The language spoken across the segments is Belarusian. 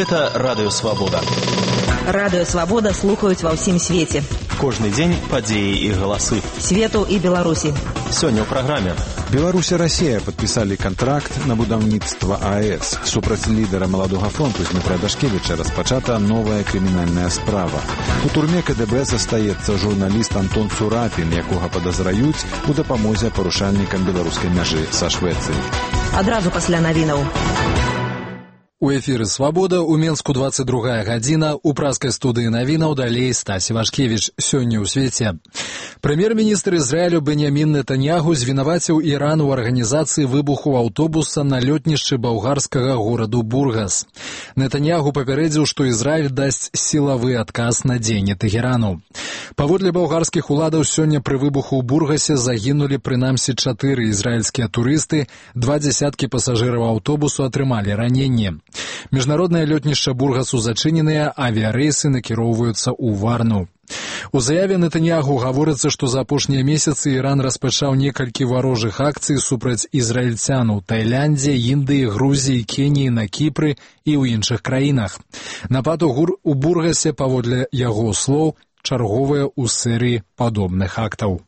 Гэта Радыё Свабода. Радыё Свабода слухаюць ва ўсім свеце. Кожны дзень падзеі і галасы. Свету і Беларусі. Сёння ў праграме. Беларусь і Расія падпісалі кантракт на будаўніцтва АЭС. Супраць лідара Маладога фронту Дмітра Дашкевіча распачата новая крымінальная справа. У турме КДБ застаецца журналіст Антон Цурапін, якога падазраюць у дапамозе парушальнікам беларускай мяжы са Швецыяй. Адразу пасля навінаў. У эфіры «Свабода», у Менску 22 гадзіна, у праскай студыі навінаў далей Стась Івашкевіч. Сёння ў свеце. Прэм'ер-міністр Ізраілю Беньямін Нетаньягу звінаваціў Іран у арганізацыі выбуху аўтобуса на лётнішчы балгарскага гораду Бургас. Нетаньягу папярэдзіў, што Ізраіль дасць сілавы адказ на дзеянні Тэхерану. Паводле балгарскіх уладаў, сёння пры выбуху ў Бургасе загінулі прынамсі 4 ізраільскія турысты, 20 пасажыраў аўтобусу атрымалі раненні. Міжнароднае лётнішча Бургасу зачыненыя, авіярэйсы накіроўваюцца ў Варну. У заяве Нетаньягу гаворыцца, што за апошнія месяцы Іран распачаў некалькі варожых акцый супраць ізраільцян у Тайландзе, Індыі, Грузіі, Кеніі, на Кіпры і ў іншых краінах. Напад у Бургасе, паводле яго слоў, чарговыя ў серыі падобных актаў.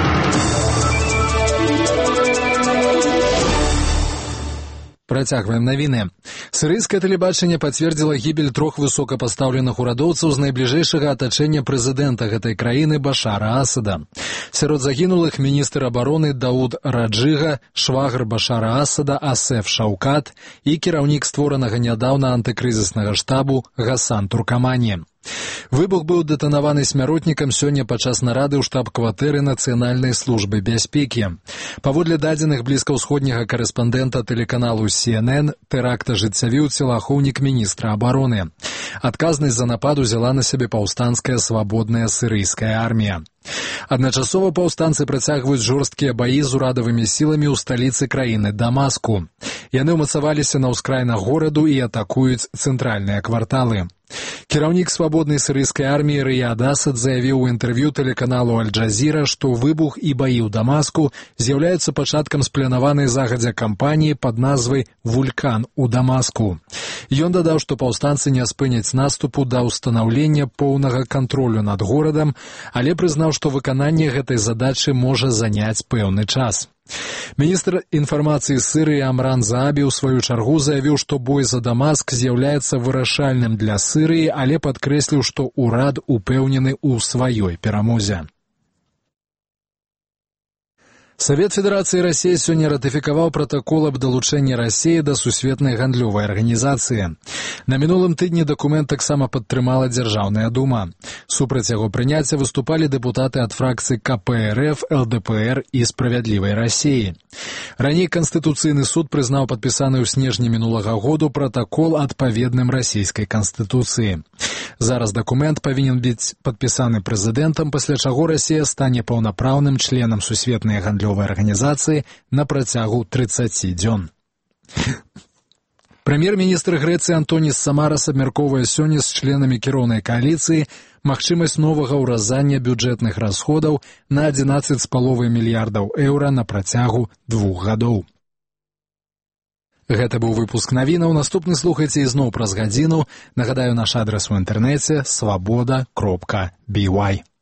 Працягваем навіны. Сірыйскае тэлебачанне пацвердзіла гібель 3 высокапастаўленых урадоўцаў з найбліжэйшага атачэння прэзідэнта гэтай краіны Башара Асада. Сярод загінулых міністр абароны Дауд Раджыга, швагр Башара Асада Асеф Шаўкат і кіраўнік створанага нядаўна антыкрызіснага штабу Гасан Туркамані. Выбух быў дэтанаваны смяротнікам сёння падчас нарады ў штаб-кватэры Нацыянальнай службы бяспекі. Паводле дадзеных блізкаўсходняга карэспандэнта тэлеканалу CNN, тэракт ажыццявіў целаахоўнік міністра абароны. Адказнасць за напад узяла на сябе паўстанцкая свабодная сірыйская армія. Адначасова паўстанцы працягваюць жорсткія баі з урадавымі сіламі ў сталіцы краіны Дамаску. Яны ўмацаваліся на ўскраінах гораду і атакуюць цэнтральныя кварталы. Кіраўнік свабоднай сірыйскай арміі Рыяд Асад заявіў у інтэрв'ю тэлеканалу Аль-Джазіра, што выбух і баі ў Дамаску з'яўляюцца пачаткам спланаванай загадзя кампаніі пад назвай «Вулькан» у Дамаску. Ён дадаў, што паўстанцы не спыняць наступу да ўстанаўлення поўнага кантролю над горадам, але прызнаў, што выкананне гэтай задачы можа заняць пэўны час. Міністр інфармацыі Сірыі Амран Заабі ў сваю чаргу заявіў, што бой за Дамаск з'яўляецца вырашальным для Сірыі, але падкрэсліў, што ўрад упэўнены ў сваёй перамозе. Савет Федэрацыі Расіі сёння ратыфікаваў пратакол аб далучэнні Расіі да сусветнай гандлёвай арганізацыі. На мінулым тыдні дакумент таксама падтрымала Дзяржаўная дума. Супраць яго прыняцця выступалі дэпутаты ад фракцый КПРФ, ЛДПР і Справядлівай Расіі. Раней Канстытуцыйны суд прызнаў падпісаны ў снежні мінулага году пратакол адпаведным расійскай канстытуцыі. Зараз дакумент павінен быць падпісаны прэзідэнтам, пасля чаго Расія стане паўнапраўным членам сусветнай гандлёвай арганізацыі на працягу 30 дзён. Прэм'ер-міністр Грэцыі Антоніс Самарас абмяркоўвае сёння з членамі кіроўнай кааліцыі магчымасць новага ўразання бюджэтных расходаў на 11,5 мільярдаў еўра на працягу 2 гадоў. Гэта быў выпуск навінаў. Наступны слухайце ізноў праз гадзіну. Нагадаю, наш адрас у інтэрнэце свабода.by.